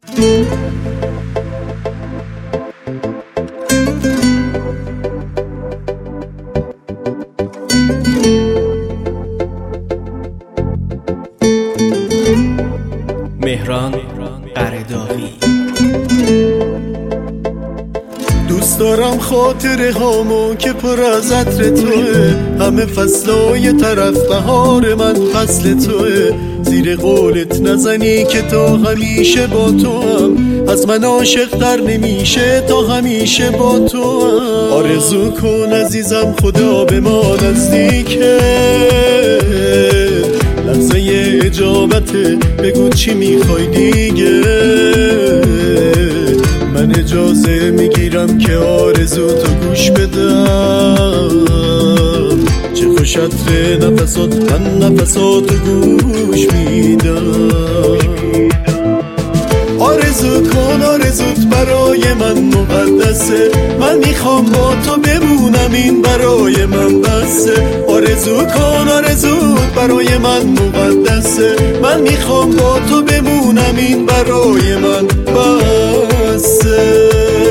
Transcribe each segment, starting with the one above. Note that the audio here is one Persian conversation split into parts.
مهران قرداغی. دوست دارم خاطره هامو که پر از عطر توه، همه فصلای طرف بهار من فصل توه. زیر قولت نزنی که تا همیشه با تو هم، از من عاشق تر نمیشه تا همیشه با تو هم. آرزو کن عزیزم خدا به ما نزدیکه، لحظه اجابته بگو چی میخوای دیگه. من اجازه میگیرم که آرزو تو گوش بدم، چه خوش عطر نفسات، من نفساتو گوش میدم. آرزو کن آرزوت برای من مقدسه، من میخوام با تو بمونم این برای من بسه. آرزو کن آرزوت برای من مقدسه، من میخوام با تو بمونم این برای من بسه.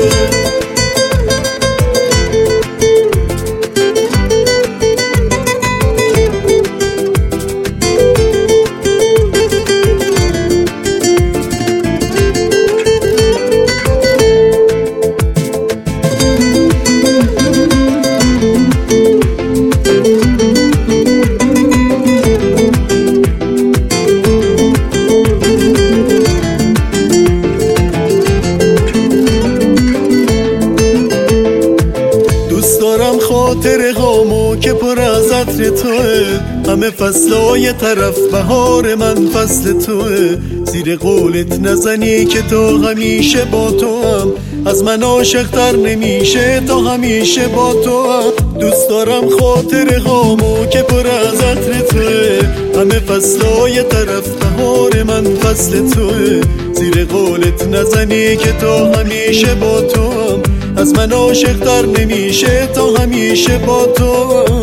خاطره هامو که پر از عطر توه، همه فصلای طرف بهار من فصل توه. زیر قولت نزنی که تا همیشه با تو هم، از من عاشق تر نمیشه تا همیشه با تو هم. دوست دارم خاطره هامو که پر از عطر توه، همه فصلای طرف بهار من فصل توه. زیر قولت نزنی که تا همیشه با تو هم، از من عاشق تر نمیشه تا همیشه با تو.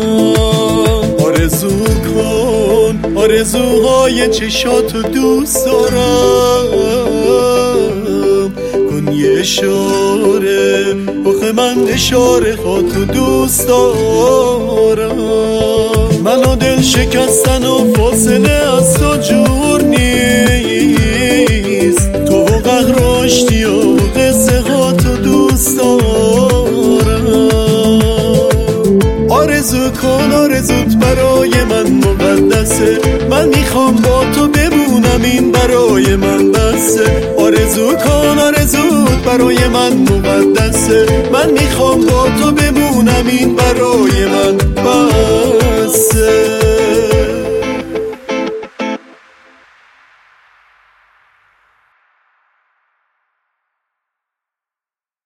آرزو کن آرزوهای چشاتو دوست دارم، کن یه اشاره بخ من اشاره خاطو دوست دارم. منو دل شکستن و فاصله از تو جور نیست، تو و قهراشتی و قصه هاتو دوست دارم. آرزو کن آرزوت برای من مقدسه، من میخوام با تو بمونم این برای من بسه. آرزو کن آرزوت برای من مقدسه، من میخوام با تو بمونم این برای من